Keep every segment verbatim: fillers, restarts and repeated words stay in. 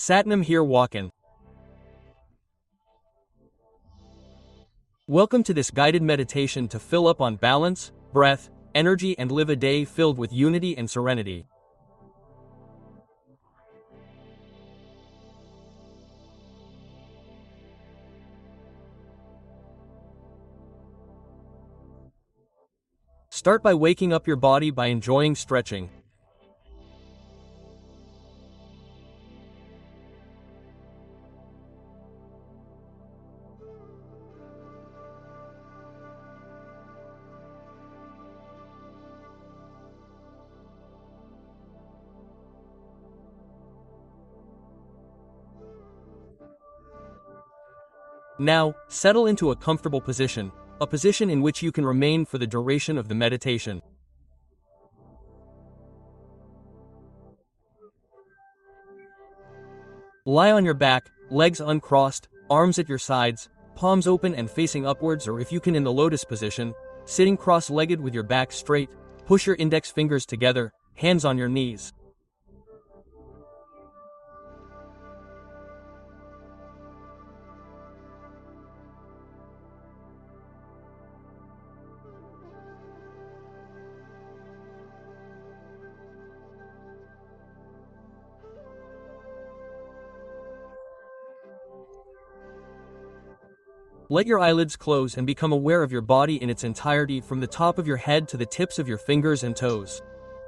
Satnam here walkin'. Welcome to this guided meditation to fill up on balance, breath, energy and live a day filled with unity and serenity. Start by waking up your body by enjoying stretching. Now, settle into a comfortable position, a position in which you can remain for the duration of the meditation. Lie on your back, legs uncrossed, arms at your sides, palms open and facing upwards, or if you can in the lotus position, sitting cross-legged with your back straight, push your index fingers together, hands on your knees. Let your eyelids close and become aware of your body in its entirety from the top of your head to the tips of your fingers and toes.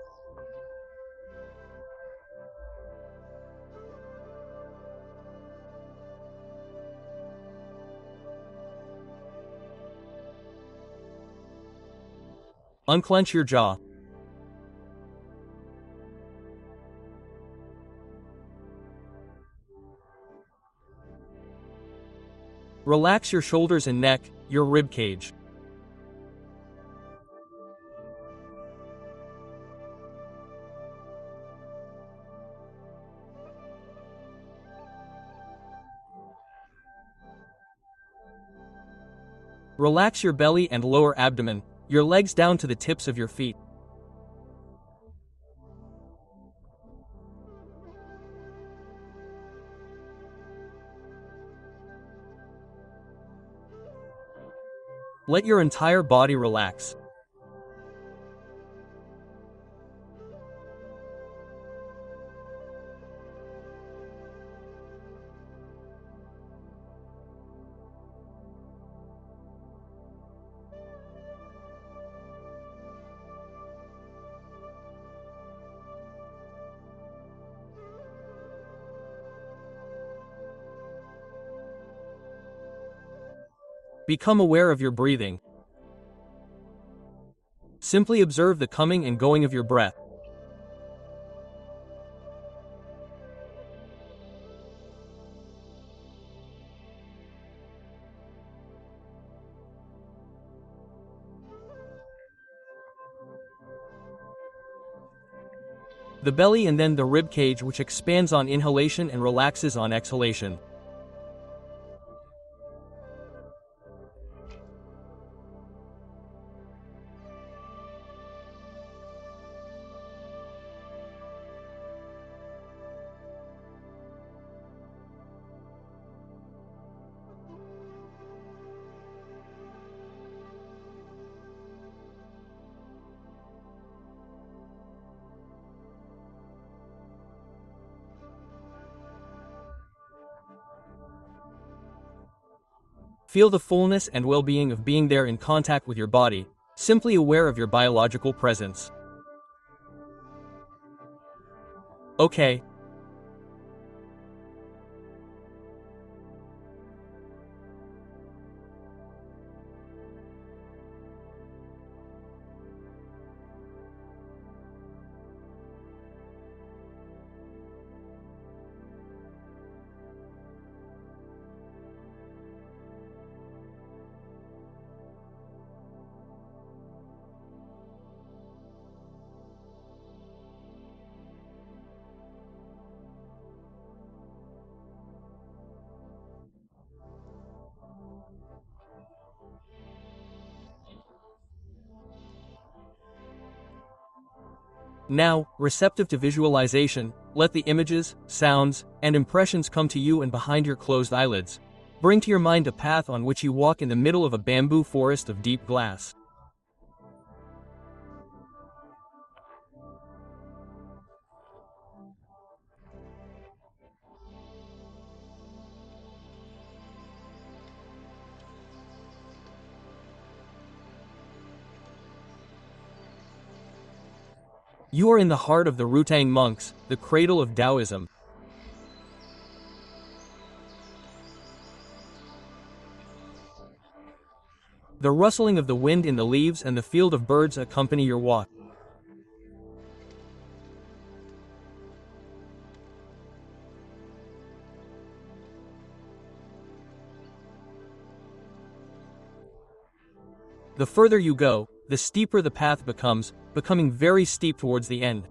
Unclench your jaw. Relax your shoulders and neck, your rib cage. Relax your belly and lower abdomen, your legs down to the tips of your feet. Let your entire body relax. Become aware of your breathing. Simply observe the coming and going of your breath. The belly and then the rib cage, which expands on inhalation and relaxes on exhalation. Feel the fullness and well-being of being there in contact with your body, simply aware of your biological presence. Okay. Now, receptive to visualization, let the images, sounds, and impressions come to you and behind your closed eyelids. Bring to your mind a path on which you walk in the middle of a bamboo forest of deep glass. You are in the heart of the Rutang monks, the cradle of Taoism. The rustling of the wind in the leaves and the field of birds accompany your walk. The further you go, the steeper the path becomes, becoming very steep towards the end.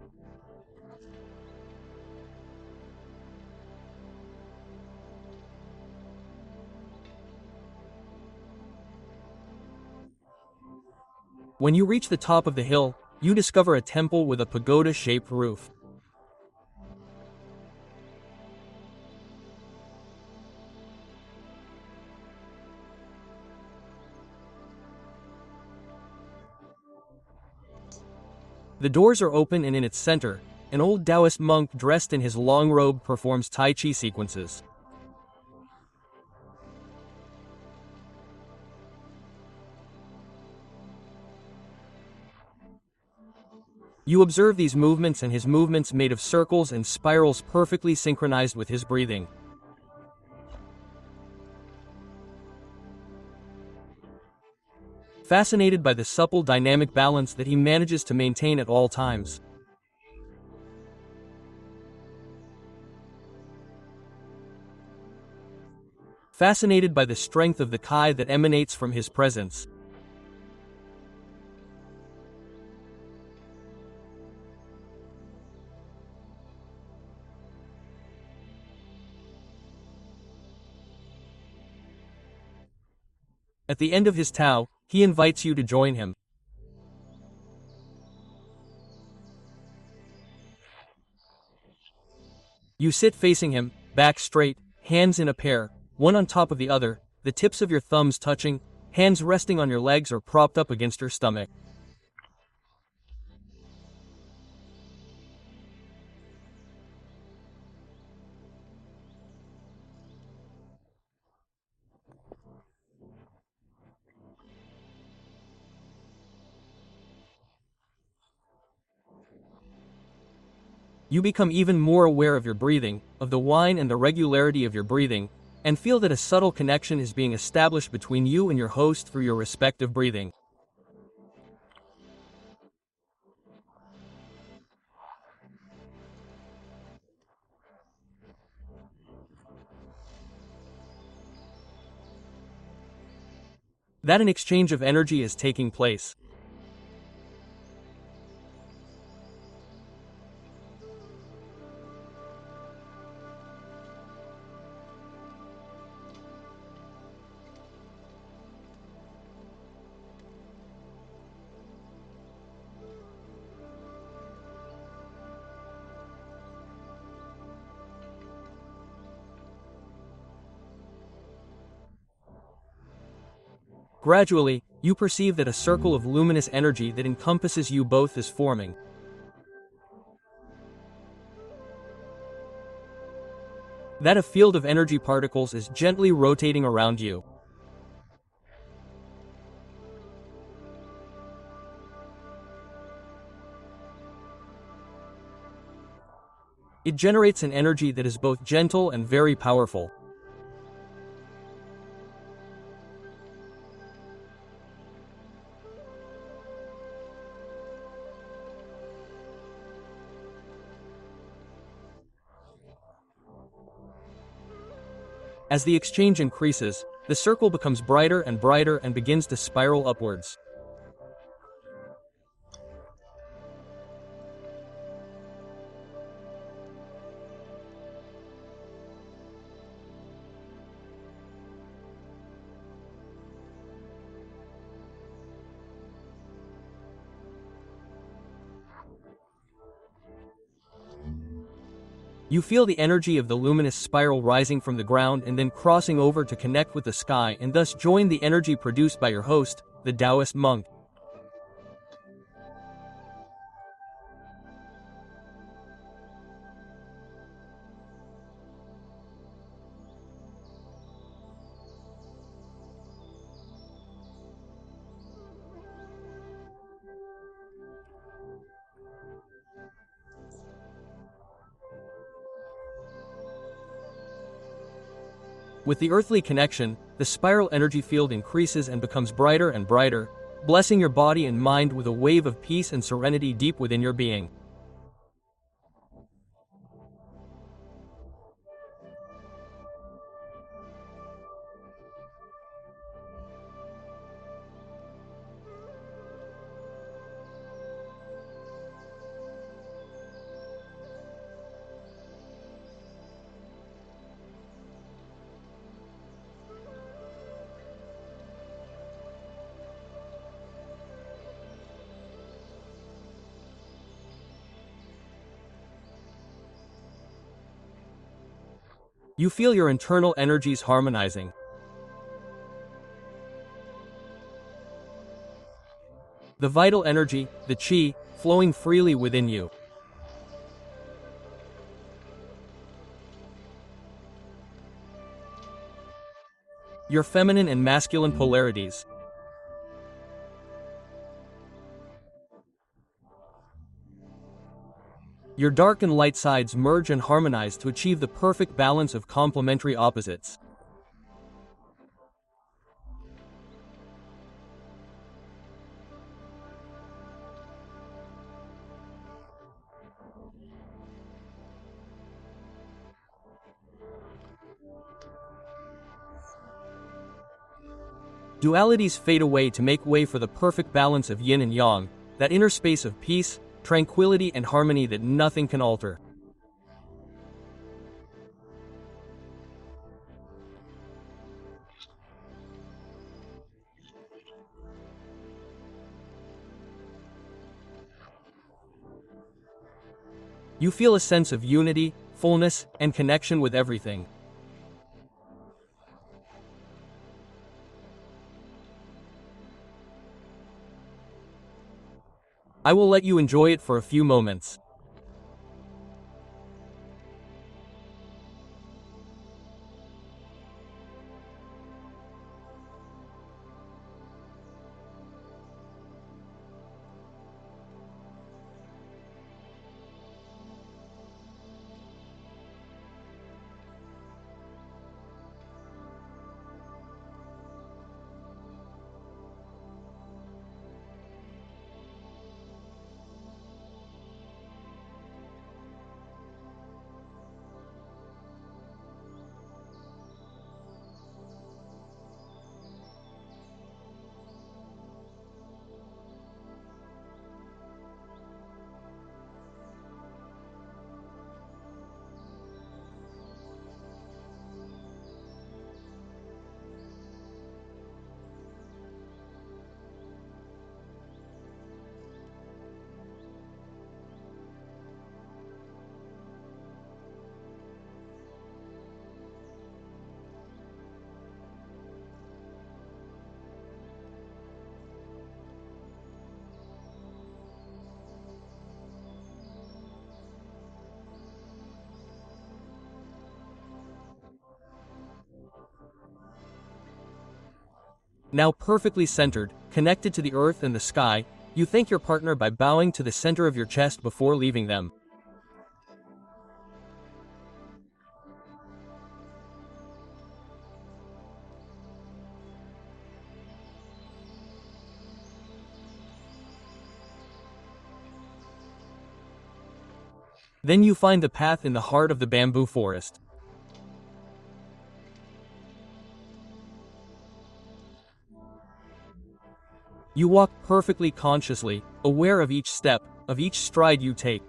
When you reach the top of the hill, you discover a temple with a pagoda-shaped roof. The doors are open and in its center, an old Taoist monk dressed in his long robe performs Tai Chi sequences. You observe these movements and his movements made of circles and spirals perfectly synchronized with his breathing. Fascinated by the supple dynamic balance that he manages to maintain at all times. Fascinated by the strength of the Kai that emanates from his presence. At the end of his Tao, he invites you to join him. You sit facing him, back straight, hands in a pair, one on top of the other, the tips of your thumbs touching, hands resting on your legs or propped up against your stomach. You become even more aware of your breathing, of the whine and the regularity of your breathing, and feel that a subtle connection is being established between you and your host through your respective breathing. That an exchange of energy is taking place. Gradually, you perceive that a circle of luminous energy that encompasses you both is forming. That a field of energy particles is gently rotating around you. It generates an energy that is both gentle and very powerful. As the exchange increases, the circle becomes brighter and brighter and begins to spiral upwards. You feel the energy of the luminous spiral rising from the ground and then crossing over to connect with the sky and thus join the energy produced by your host, the Taoist monk. With the earthly connection, the spiral energy field increases and becomes brighter and brighter, blessing your body and mind with a wave of peace and serenity deep within your being. You feel your internal energies harmonizing. The vital energy, the qi, flowing freely within you. Your feminine and masculine polarities. Your dark and light sides merge and harmonize to achieve the perfect balance of complementary opposites. Dualities fade away to make way for the perfect balance of yin and yang, that inner space of peace, tranquility and harmony that nothing can alter. You feel a sense of unity, fullness, and connection with everything. I will let you enjoy it for a few moments. Now perfectly centered, connected to the earth and the sky, you thank your partner by bowing to the center of your chest before leaving them. Then you find the path in the heart of the bamboo forest. You walk perfectly consciously, aware of each step, of each stride you take.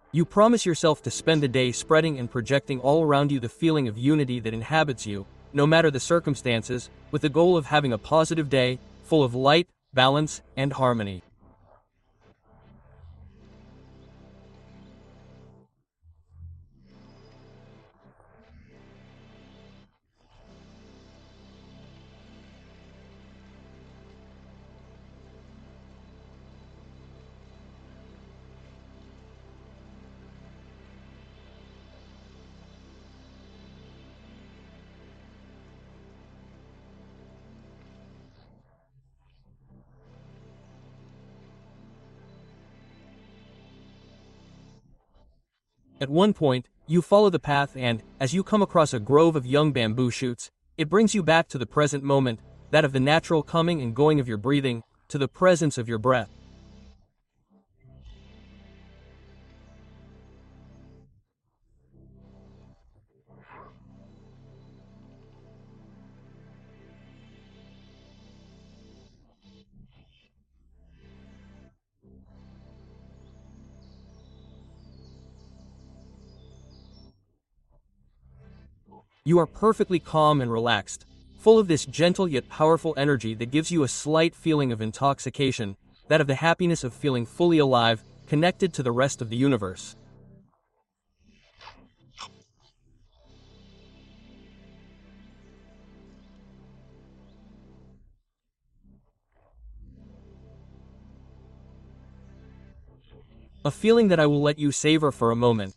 You promise yourself to spend the day spreading and projecting all around you the feeling of unity that inhabits you, no matter the circumstances, with the goal of having a positive day, full of light, balance, and harmony. At one point, you follow the path and, as you come across a grove of young bamboo shoots, it brings you back to the present moment, that of the natural coming and going of your breathing, to the presence of your breath. You are perfectly calm and relaxed, full of this gentle yet powerful energy that gives you a slight feeling of intoxication, that of the happiness of feeling fully alive, connected to the rest of the universe. A feeling that I will let you savor for a moment.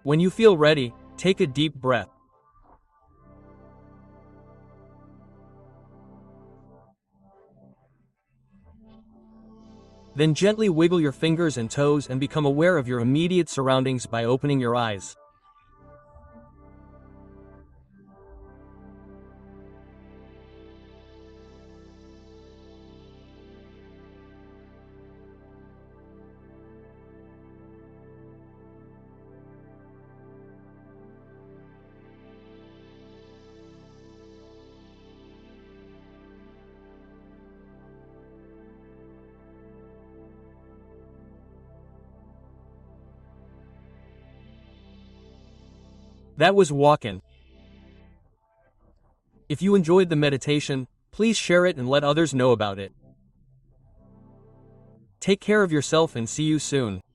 When you feel ready, take a deep breath. Then gently wiggle your fingers and toes and become aware of your immediate surroundings by opening your eyes. That was walking. If you enjoyed the meditation, please share it and let others know about it. Take care of yourself and see you soon.